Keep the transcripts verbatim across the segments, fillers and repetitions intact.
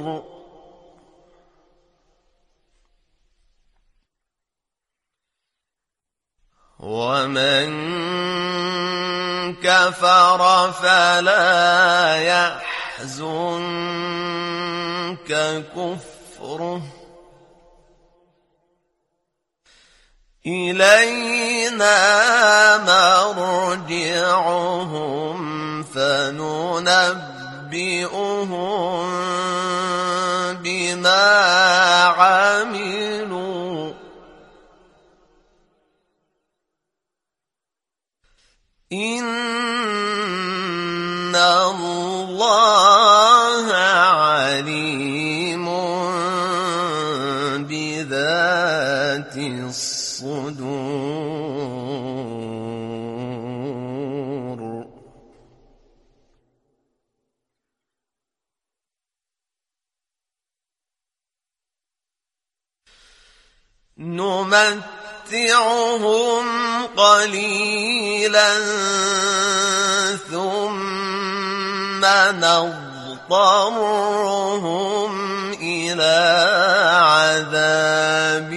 ومن كفر فلا يحزنك كفره إلينا مرجعهم فننبئهم بما عملوا إن الله عليم بذات الصدور. نمتعهم قليلا ثم نضطرهم إلى عذاب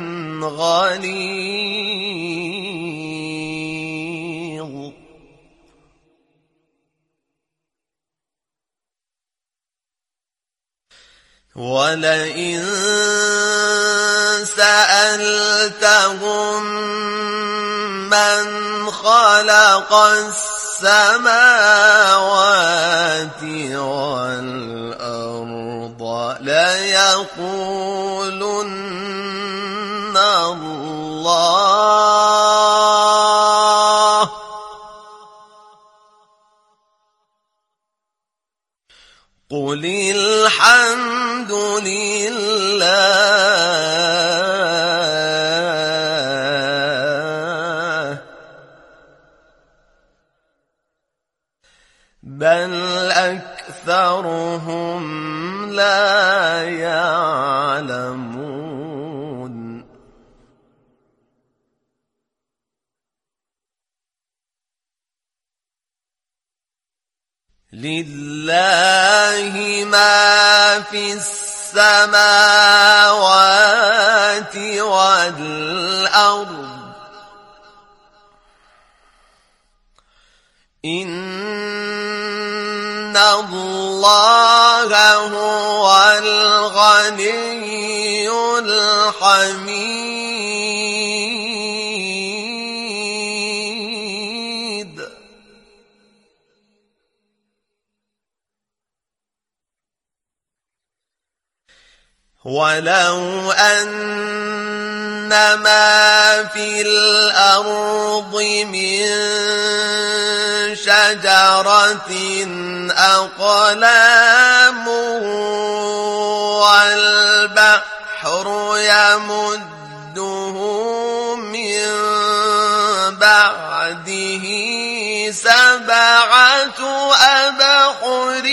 غليظ. ولئن سألتهم من خلق السماوات والأرض ليقولن الله قل الحمد لله بل أكثرهم لا يعلمون. لله ما في السماوات والأرض إن الله هو الغني الحميد. ولو أن ما في الأرض من شجرة أقلام والبحر يمده من بعده سبعة أبحر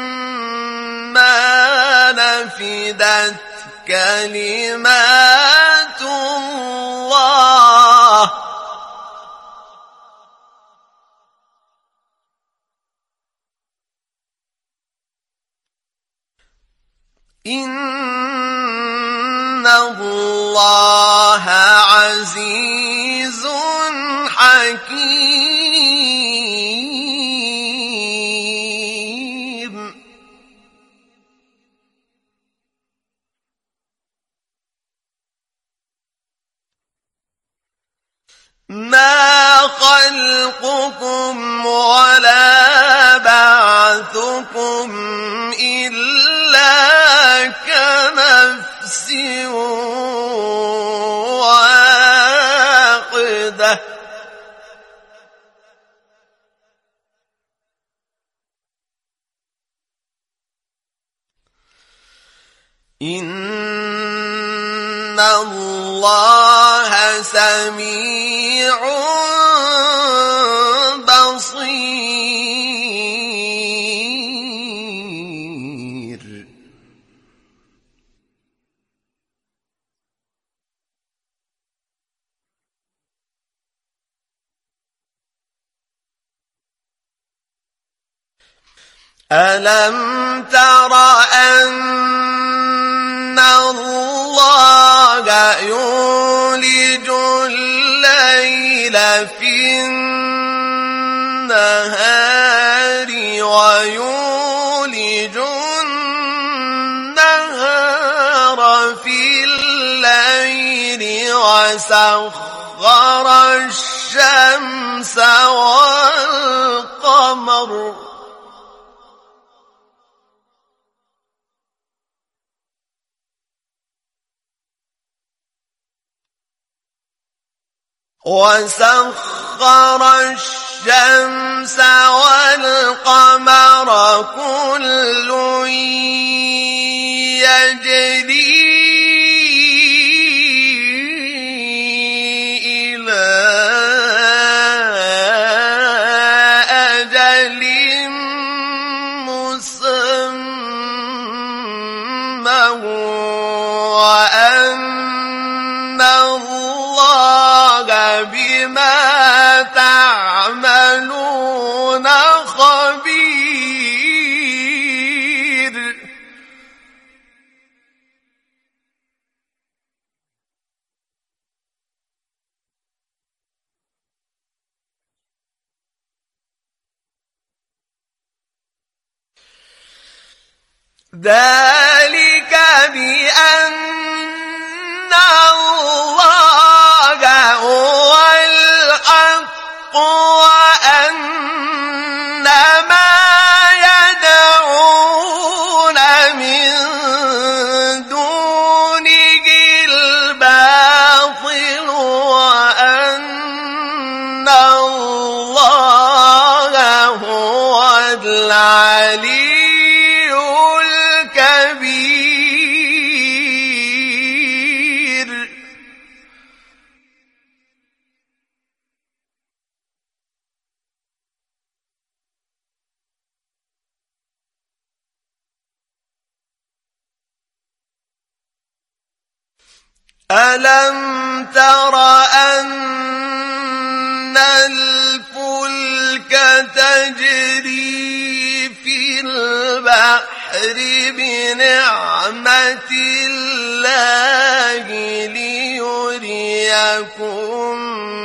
ما نفدت كلمات الله إن الله عزيز حكيم. ما خلقكم ولا بعثكم إلا كنفس واحدة إن الله سميع بصير. ألم تر أن ويولج النهار في الليل وسخر الشمس والقمر وسخر الشمس والقمر كل يجري إلى أجل مسمى وأن الله بما تعملون خبير. ذلك بأن الله هو الحق وأن ما يدعون من دونه الباطل وأن الله هو العلي الكبير. ألم تر أن الفلك تجري في البحر بنعمة الله ليريكم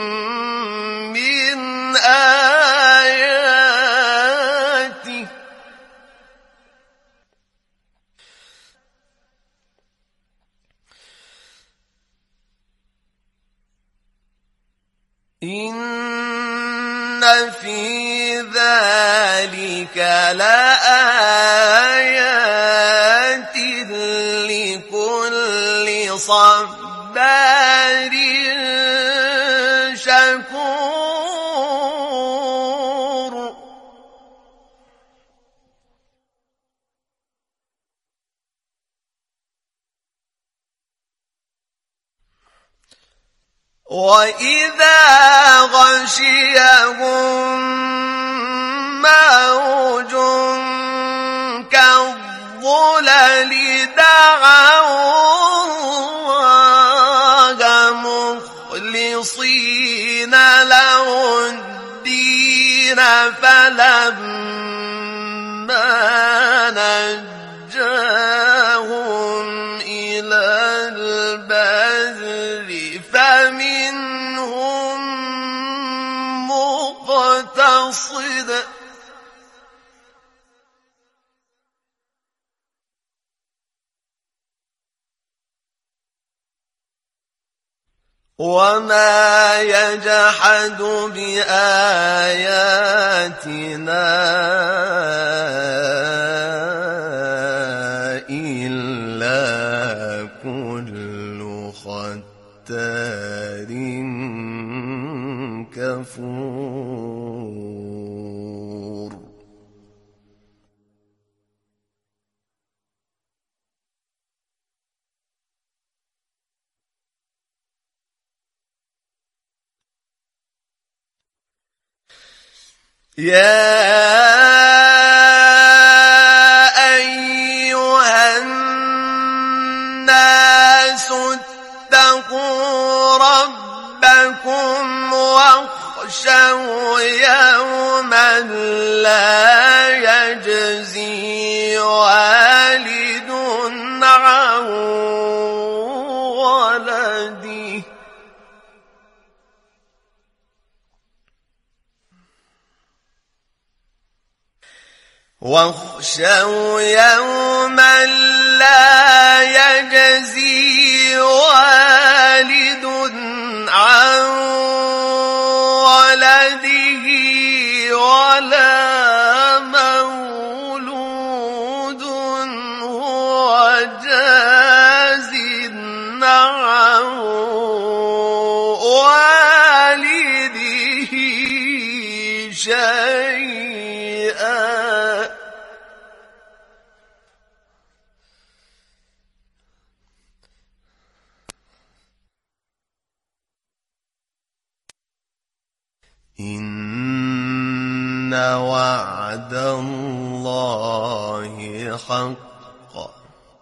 من آياته إن في ذلك لآيات لكل صبار شكور. وإذا غشيهم موج كالظلل دعوا الله مخلصين له الدين فلما نجاهم إلى البر فمنهم مقتصد وما يجحد بآياتنا إلا كل ختار كفور. يا أيها الناس اتقوا ربكم واخشوا يوما لا يجزي والد عن ولده واخشوا يوما لا يجزي والد عن ولده ولا مولود هو جاز عن والده شيئا إن وعد الله حق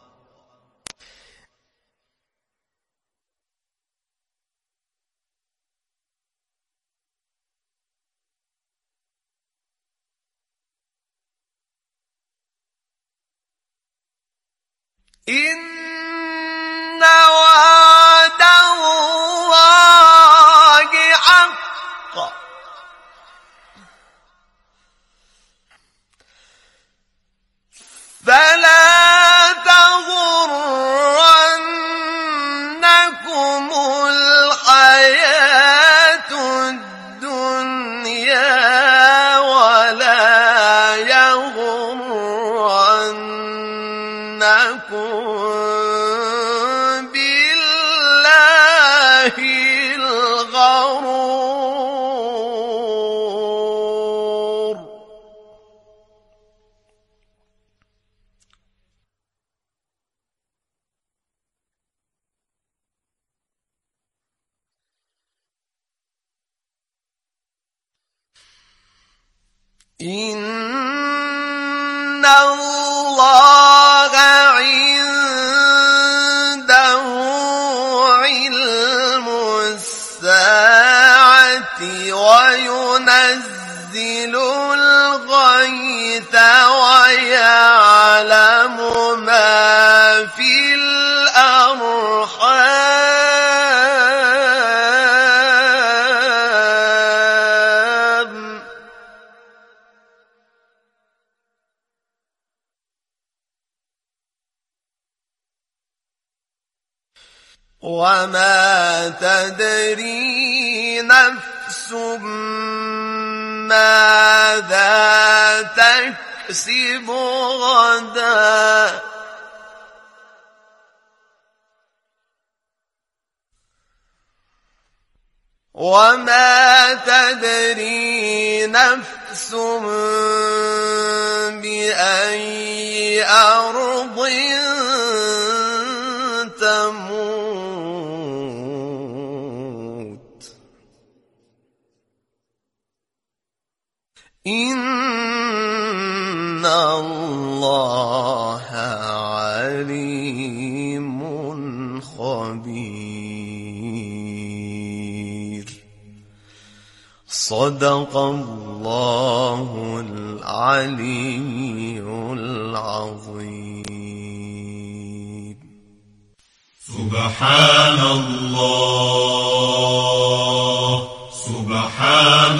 إن وعد الله حق فلا تغرنكم الحياة الدنيا ولا يغرنكم بالله الغرور إن الله عنده علم الساعة وينزل الغيث ويعلم ما في الأرحام وما تدري نفس ماذا تكسب غدا وما تدري نفس بأي أرض تموت إن الله عليم خبير صدق الله العلي العظيم. سبحان الله سبحان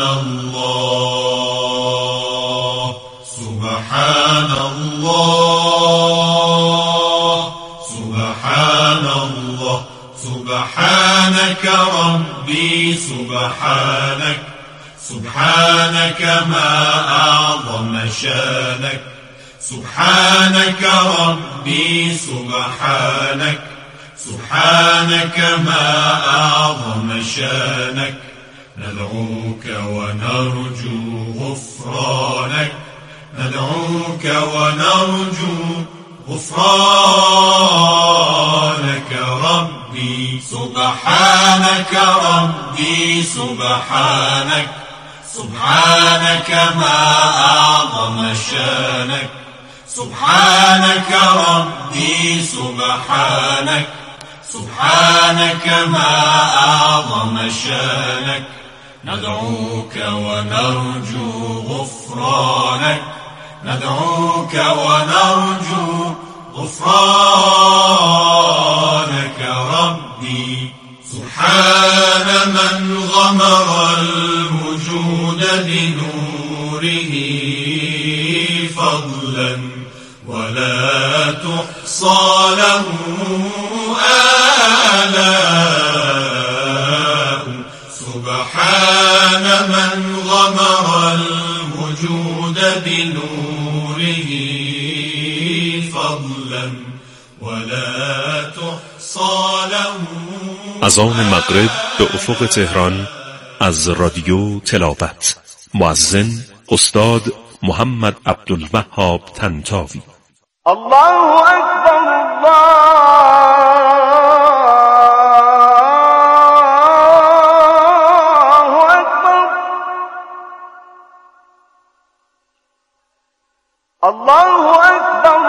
الله سبحان الله سبحان الله سبحانك ربي سبحانك سبحانك ما أعظم شانك سبحانك ربي سبحانك سبحانك ما أعظم شانك ندعوك ونرجو غفرانك ندعوك ونرجو غفرانك ربي سبحانك ربي سبحانك سبحانك ما أعظم شانك سبحانك ربي سبحانك سبحانك ما أعظم شانك ندعوك ونرجو غفرانك ندعوك ونرجو غفرانك ربي سبحان من غمر الوجود بنوره فضلا تحصى له آلاء سبحان من غمر الوجود بنوره فضلا ولا تحصى له. اذان مغرب به افق تهران از رادیو تلاوت. مؤذن استاد محمد عبدالوهاب طنطاوی. الله اکبر الله اکبر الله اکبر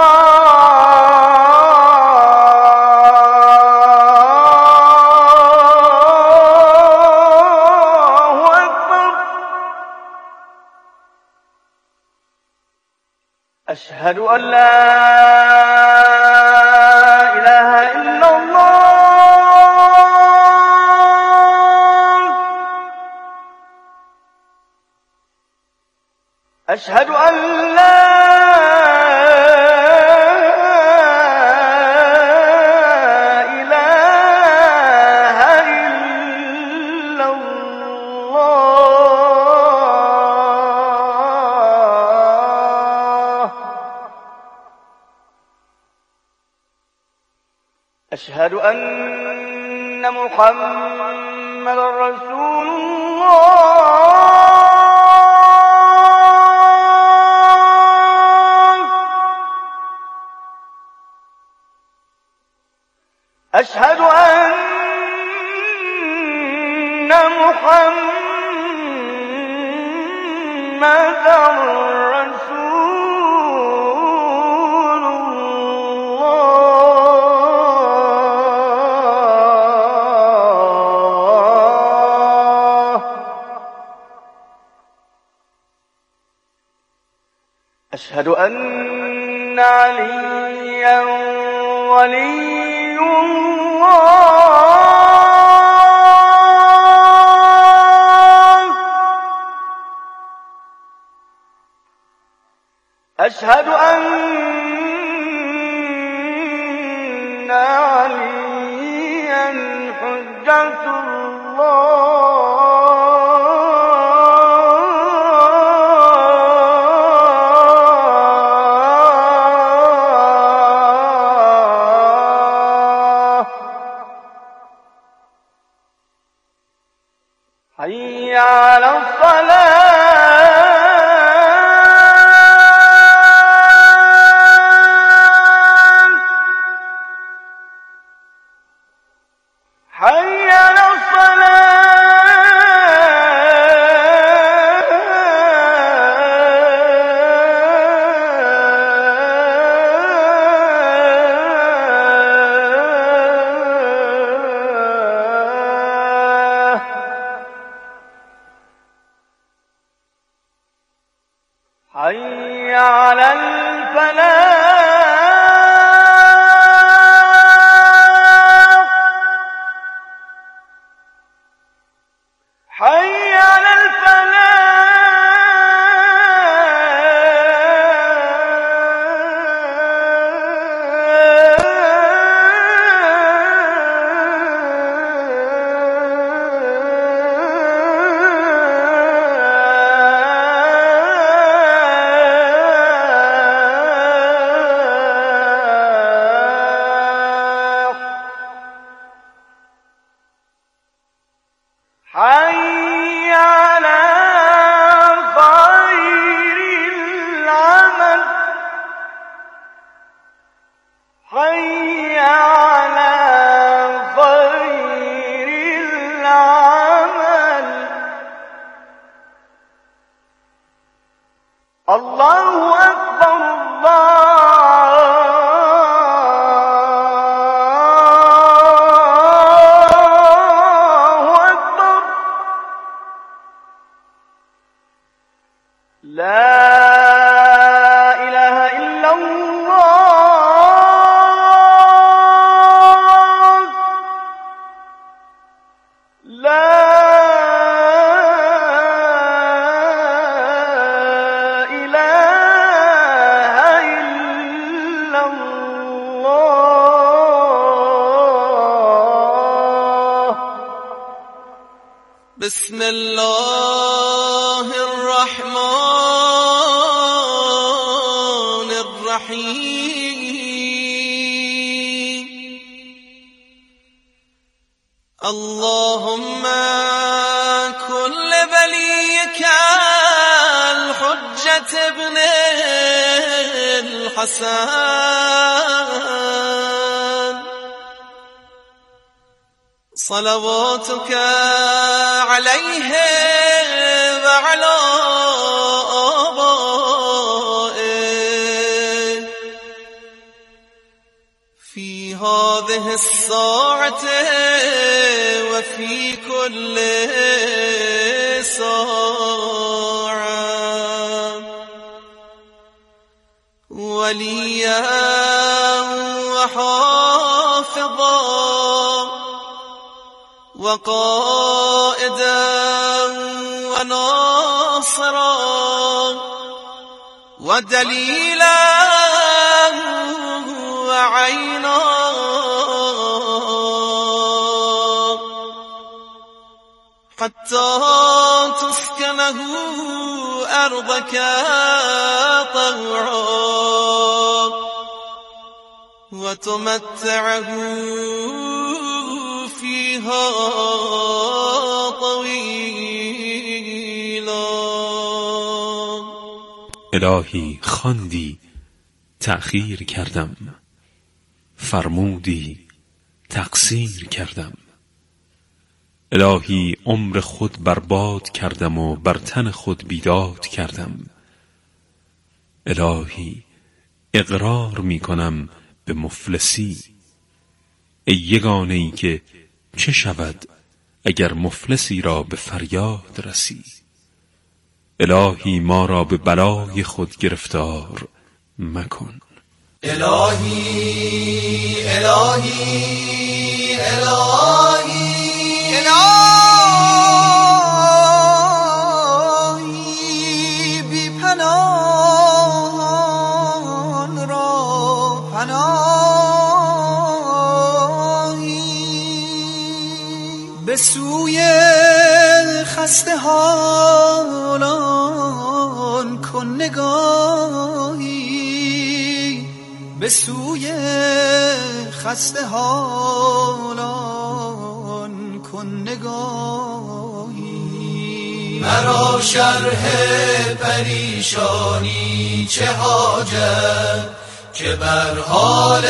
أشهد أن لا إله إلا الله أشهد أن لا إله إلا الله أشهد أن محمد رسول الله أشهد أن محمد رسول الله أشهد أن عليا ولي الله أشهد أن عليا حجة الله حي على الصلاة حي على الصلاة حي على الفلاح حي على الفلاح حي على خير العمل حي على خير العمل الله أكبر الله أكبر لا إله إلا الله بسم الله الرحمن الرحیم. اللهم كل وليك الحجة ابن الحسن صلواتك عليه وعلى آبائه في هذه الساعة وفي كل ساعة وليا وحافظا وقائدا وناصرا ودليلا وعينا حتى تسكنه أرضك طوعا وتمتعه فيها طويلا. الهی خواندی تأخیر کردم، فرمودی تقصیر کردم. الهی عمر خود برباد کردم و بر تن خود بیداد کردم. الهی اقرار می کنم به مفلسی. ای یگانه ای که چه شود اگر مفلسی را به فریاد رسی. الهی ما را به بلای خود گرفتار مکن. الهی الهی الهی الهی بی پناهان را پناهی به سوی خسته حالان کن نگاهی به سوی خسته حالان کن نگاهی. مرا شرح پریشانی چه حاجت که بر حال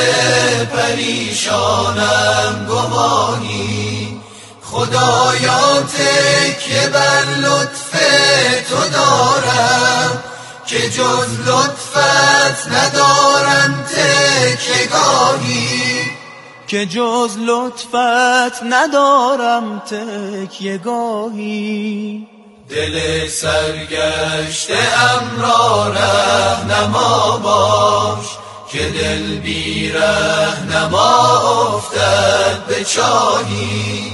پریشانم گواهی. خدایا تکیه بر لطف تو دارم که جز لطفت ندارم تکیه گاهی که جز لطفت ندارم تکیه گاهی. دل سرگشته ام را رهنما باش که دل بی رهنما افتد به چاهی.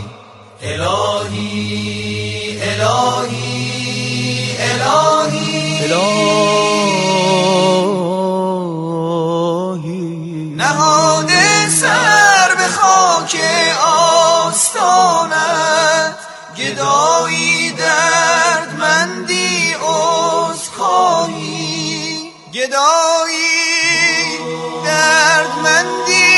الهی الهی الهی الهی نهاده سر به خاک آستانت گدایی دردمندی عذرخواهی. گدایی دردمندی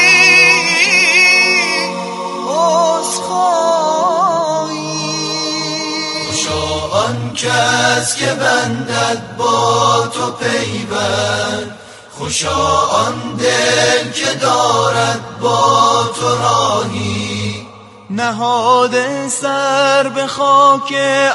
آن کس که بندد با تو پیوند، خوشا آن دل که دارد با تو راهی. نهاده سر به خاک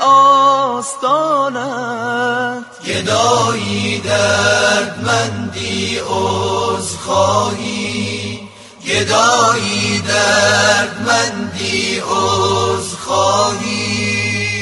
آستانت گدایی دردمندی عذرخواهی. گدایی دردمندی عذرخواهی.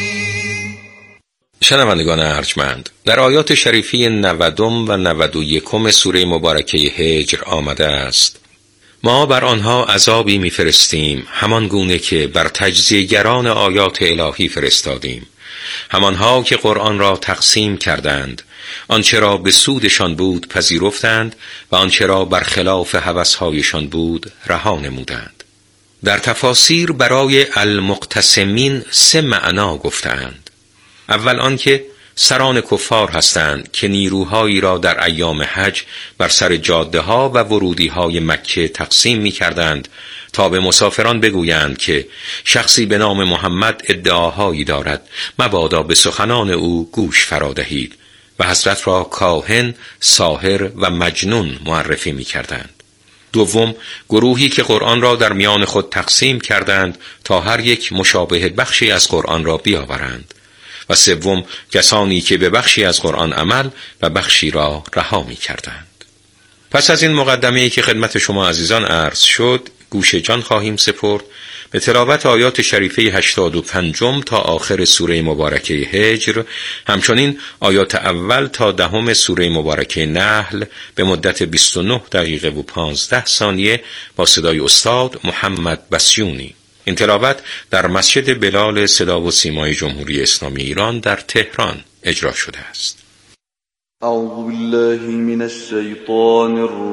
شنوندگان ارجمند، در آیات شریفی نودم و نود و یکم سوره مبارکه هجر آمده است: ما بر آنها عذابی می‌فرستیم همان گونه که بر تجزیه‌گران آیات الهی فرستادیم، همانها که قرآن را تقسیم کردند آنچه را به سودشان بود پذیرفتند و آنچه را برخلاف هوس‌هایشان بود رها نمودند. در تفاسیر برای المقتسمین سه معنا گفتند. اول آنکه سران کفار هستند که نیروهایی را در ایام حج بر سر جاده ها و ورودی های مکه تقسیم می کردند تا به مسافران بگویند که شخصی به نام محمد ادعاهایی دارد، مبادا به سخنان او گوش فرا دهید، و حضرت را کاهن، ساحر و مجنون معرفی می کردند. دوم، گروهی که قرآن را در میان خود تقسیم کردند تا هر یک مشابه بخشی از قرآن را بیاورند. و سوم، کسانی که به بخشی از قرآن عمل و بخشی را رها می کردند. پس از این مقدمه‌ای که خدمت شما عزیزان عرض شد، گوش جان خواهیم سپرد به تلاوت آیات شریفه هشتاد و پنجم تا آخر سوره مبارکه هجر، همچنین آیات اول تا دهم سوره مبارکه نحل به مدت بیست و نه دقیقه و پانزده ثانیه با صدای استاد محمد بسیونی. این تلاوت در مسجد بلال صدا و سیمای جمهوری اسلامی ایران در تهران اجرا شده است. اعوذ بالله من الشیطان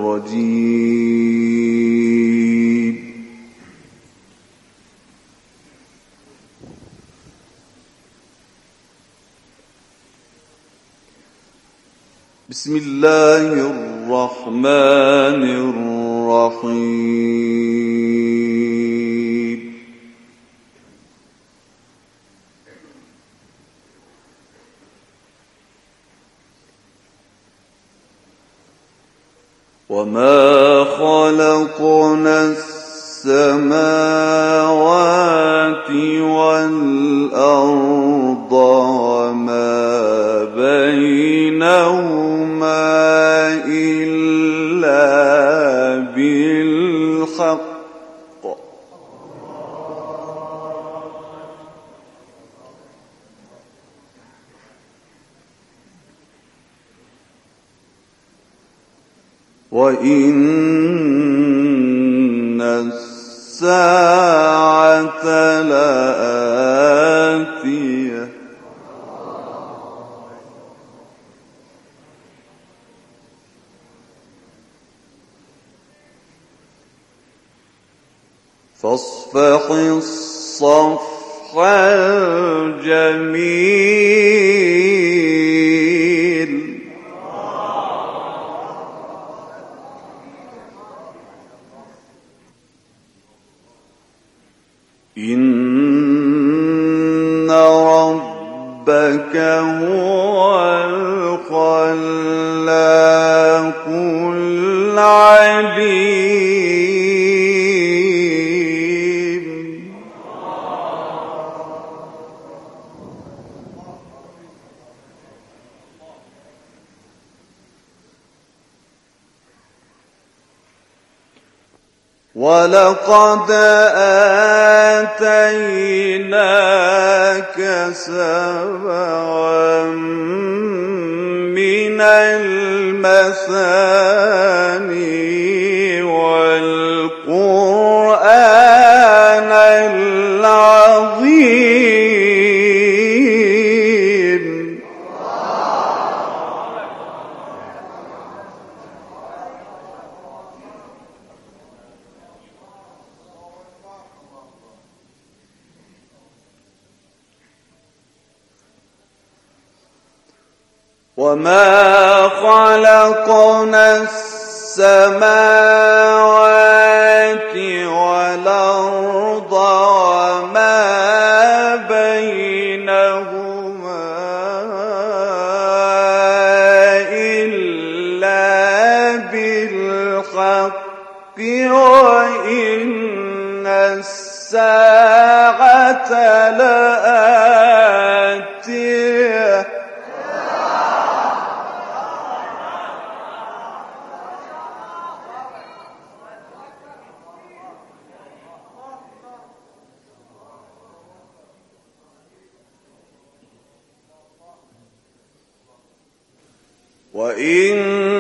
الرجیم. بسم الله الرحمن الرحیم. وما خلقنا السماوات والأرض وما بينهما إلا بالحق وَإِنَّ السَّاعَةَ لَآتِيَةٌ فاصفح الصفح الجميل. إن ربك هو الخلاق العليم. وَلَقَدْ آتَيْنَاكَ سَبْعًا مِنَ الْمَثَانِي وَالْقُرْآنَ الْعَظِيمَ. وَمَا خَلَقْنَا السَّمَاوَاتِ وَالْأَرْضَ وَمَا بَيْنَهُمَا إِلَّا بِالْحَقِّ وَإِنَّ السَّاعَةَ لَآتِيَةٌ وَإِنَّ